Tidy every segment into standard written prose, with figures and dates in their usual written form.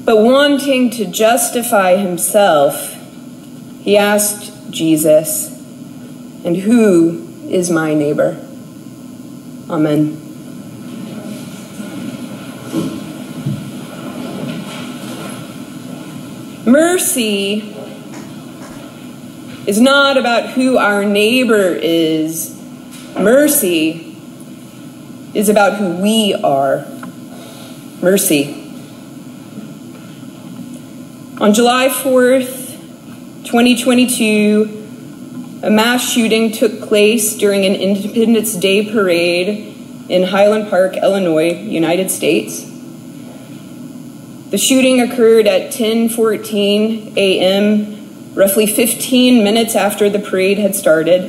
But wanting to justify himself, he asked Jesus, "And who is my neighbor?" Amen. Mercy is not about who our neighbor is. Mercy is about who we are. Mercy. On July 4th, 2022, a mass shooting took place during an Independence Day parade in Highland Park, Illinois, United States. The shooting occurred at 10:14 a.m., roughly 15 minutes after the parade had started.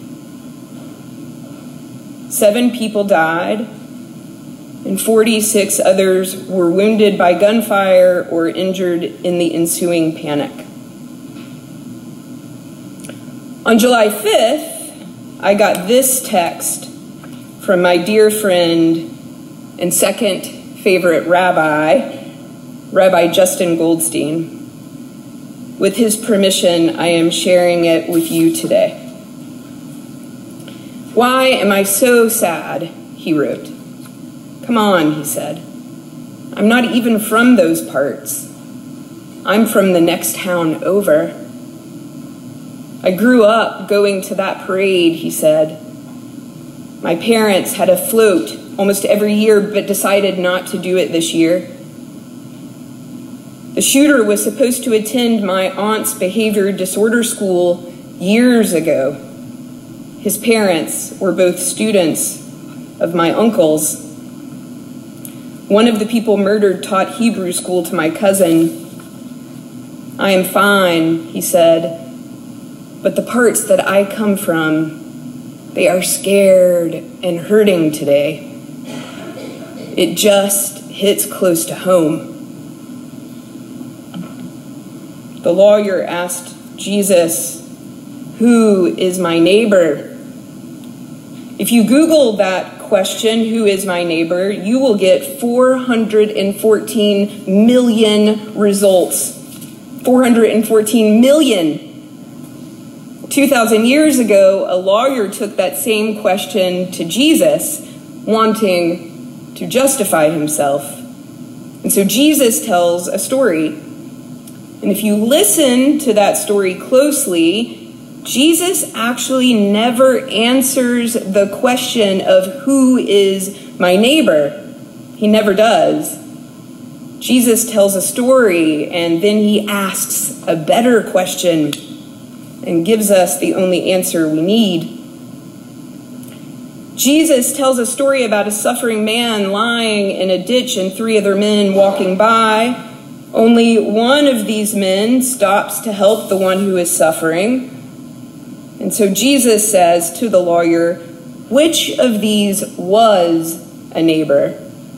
7 people died, and 46 others were wounded by gunfire or injured in the ensuing panic. On July 5th, I got this text from my dear friend and second favorite rabbi, Rabbi Justin Goldstein. With his permission, I am sharing it with you today. "Why am I so sad?" he wrote. "Come on," he said. "I'm not even from those parts. I'm from the next town over. I grew up going to that parade," he said. "My parents had a float almost every year, but decided not to do it this year. The shooter was supposed to attend my aunt's behavior disorder school years ago. His parents were both students of my uncle's. One of the people murdered taught Hebrew school to my cousin. I am fine," he said, "but the parts that I come from, they are scared and hurting today. It just hits close to home." The lawyer asked Jesus, "Who is my neighbor?" If you Google that question, "Who is my neighbor?" you will get 414 million results. 414 million. 2,000 years ago, a lawyer took that same question to Jesus, wanting to justify himself. And so Jesus tells a story. And if you listen to that story closely, Jesus actually never answers the question of who is my neighbor. He never does. Jesus tells a story, and then he asks a better question and gives us the only answer we need. Jesus tells a story about a suffering man lying in a ditch and 3 other men walking by. Only one of these men stops to help the one who is suffering. And so Jesus says to the lawyer, "Which of these was a neighbor?"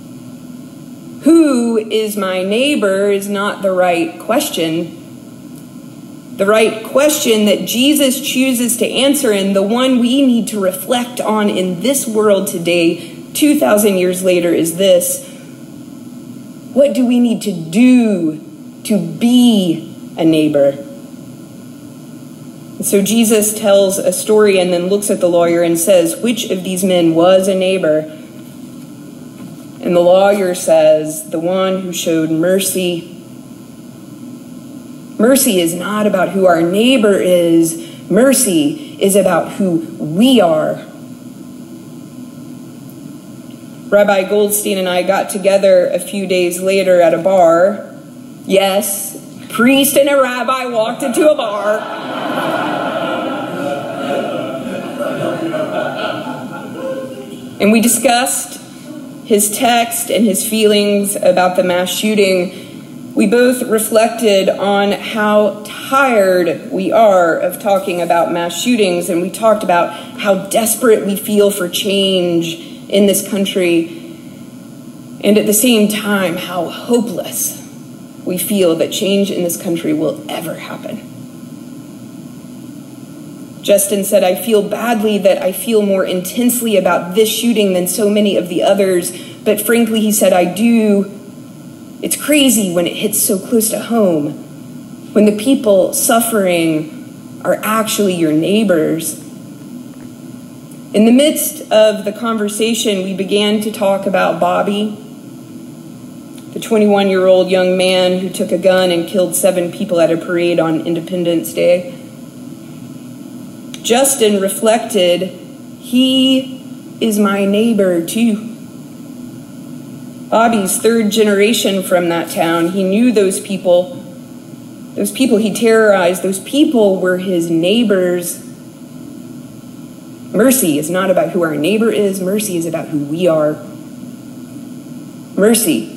Who is my neighbor is not the right question. The right question that Jesus chooses to answer, and the one we need to reflect on in this world today, 2,000 years later, is this: what do we need to do to be a neighbor? And so Jesus tells a story and then looks at the lawyer and says, "Which of these men was a neighbor?" And the lawyer says, "The one who showed mercy." Mercy is not about who our neighbor is. Mercy is about who we are. Rabbi Goldstein and I got together a few days later at a bar. Yes, priest and a rabbi walked into a bar. And we discussed his text and his feelings about the mass shooting. We both reflected on how tired we are of talking about mass shootings, and we talked about how desperate we feel for change in this country, and at the same time, how hopeless we feel that change in this country will ever happen. Justin said, "I feel badly that I feel more intensely about this shooting than so many of the others, but frankly," he said, "I do It's crazy when it hits so close to home, when the people suffering are actually your neighbors. In the midst of the conversation, we began to talk about Bobby, the 21-year-old young man who took a gun and killed 7 people at a parade on Independence Day. Justin reflected, he is my neighbor too. Bobby's 3rd generation from that town. He knew those people he terrorized. Those people were his neighbors. Mercy is not about who our neighbor is. Mercy is about who we are. Mercy,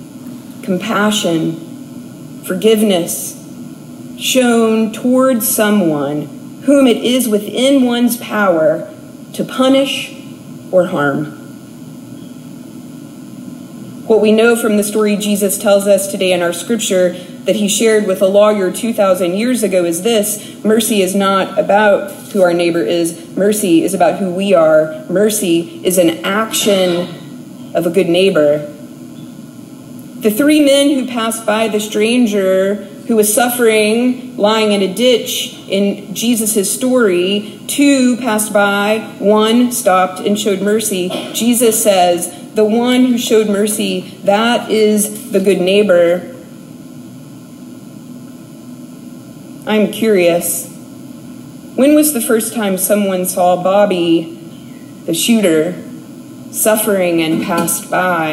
compassion, forgiveness shown towards someone whom it is within one's power to punish or harm. What we know from the story Jesus tells us today in our scripture that he shared with a lawyer 2,000 years ago is this: mercy is not about who our neighbor is. Mercy is about who we are. Mercy is an action of a good neighbor. The 3 men who passed by the stranger who was suffering, lying in a ditch in Jesus' story, 2 passed by, 1 stopped and showed mercy. Jesus says, the one who showed mercy, that is the good neighbor. I'm curious, when was the first time someone saw Bobby, the shooter, suffering and passed by?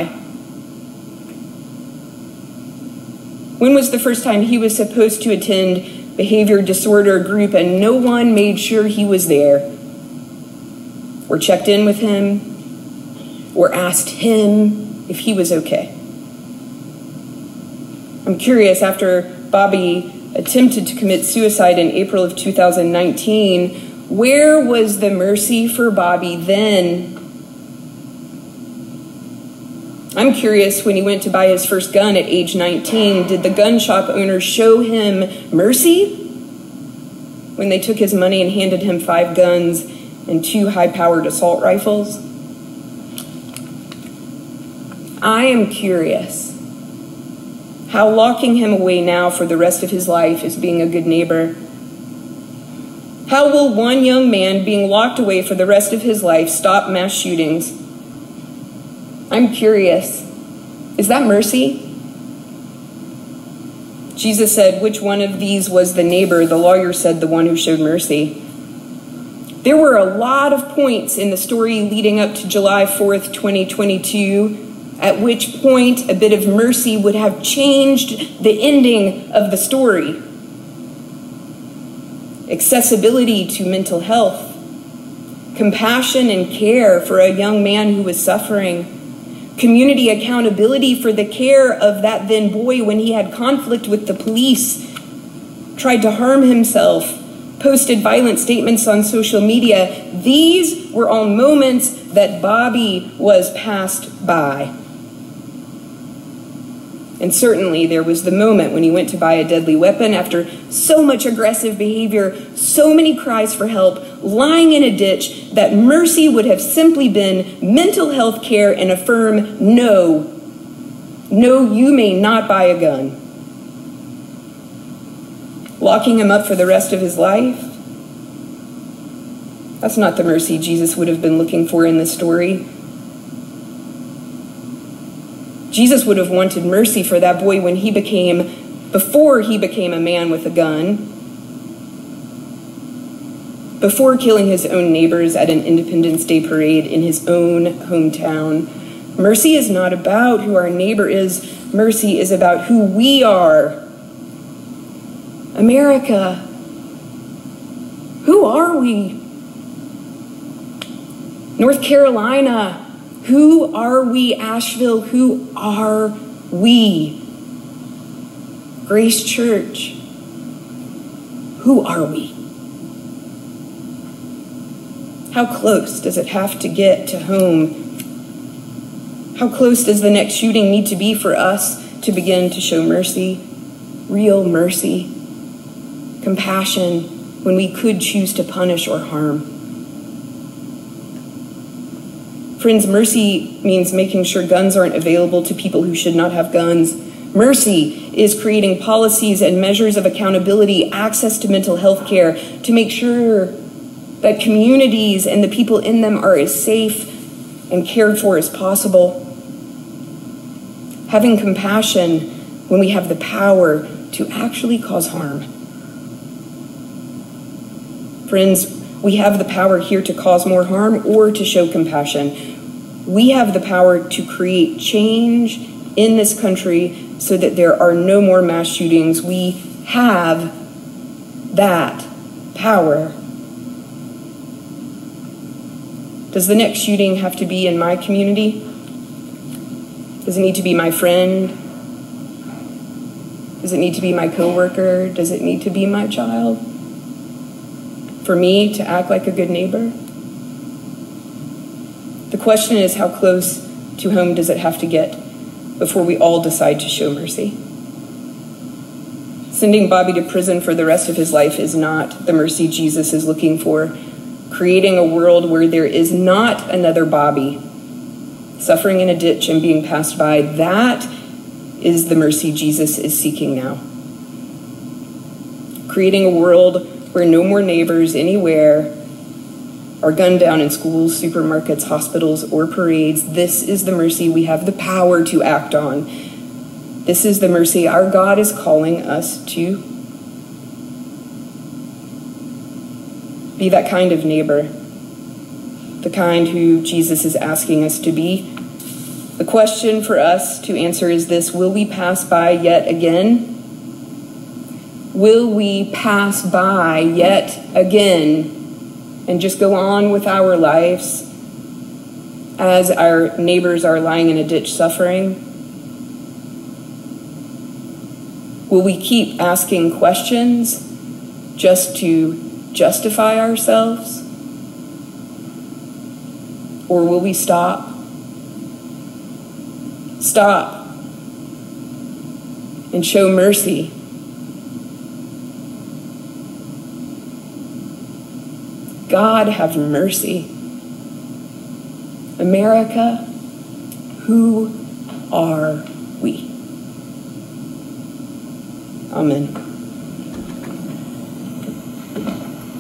When was the first time he was supposed to attend behavior disorder group and no one made sure he was there, or checked in with him, or asked him if he was okay? I'm curious, after Bobby attempted to commit suicide in April of 2019, where was the mercy for Bobby then? I'm curious, when he went to buy his first gun at age 19, did the gun shop owner show him mercy when they took his money and handed him 5 guns and 2 high-powered assault rifles? I am curious how locking him away now for the rest of his life is being a good neighbor. How will one young man being locked away for the rest of his life stop mass shootings? I'm curious, is that mercy? Jesus said, which one of these was the neighbor? The lawyer said, the one who showed mercy. There were a lot of points in the story leading up to July 4th, 2022, at which point a bit of mercy would have changed the ending of the story. Accessibility to mental health, compassion and care for a young man who was suffering, community accountability for the care of that then boy when he had conflict with the police, tried to harm himself, posted violent statements on social media. These were all moments that Bobby was passed by. And certainly there was the moment when he went to buy a deadly weapon after so much aggressive behavior, so many cries for help, lying in a ditch, that mercy would have simply been mental health care and a firm no. No, you may not buy a gun. Locking him up for the rest of his life? That's not the mercy Jesus would have been looking for in this story. Jesus would have wanted mercy for that boy before he became a man with a gun, before killing his own neighbors at an Independence Day parade in his own hometown. Mercy is not about who our neighbor is. Mercy is about who we are. America, who are we? North Carolina, who are we? Asheville, who are we? Grace Church, who are we? How close does it have to get to home? How close does the next shooting need to be for us to begin to show mercy, real mercy, compassion, when we could choose to punish or harm? Friends, mercy means making sure guns aren't available to people who should not have guns. Mercy is creating policies and measures of accountability, access to mental health care, to make sure that communities and the people in them are as safe and cared for as possible. Having compassion when we have the power to actually cause harm. Friends, we have the power here to cause more harm or to show compassion. We have the power to create change in this country so that there are no more mass shootings. We have that power. Does the next shooting have to be in my community? Does it need to be my friend? Does it need to be my coworker? Does it need to be my child? For me to act like a good neighbor? The question is, how close to home does it have to get before we all decide to show mercy? Sending Bobby to prison for the rest of his life is not the mercy Jesus is looking for. Creating a world where there is not another Bobby suffering in a ditch and being passed by, that is the mercy Jesus is seeking now. Creating a world where no more neighbors anywhere are gunned down in schools, supermarkets, hospitals, or parades. This is the mercy we have the power to act on. This is the mercy our God is calling us to. Be that kind of neighbor, the kind who Jesus is asking us to be. The question for us to answer is this: will we pass by yet again? Will we pass by yet again and just go on with our lives as our neighbors are lying in a ditch suffering? Will we keep asking questions just to justify ourselves? Or will we stop? Stop and show mercy. God have mercy. America, who are we? Amen.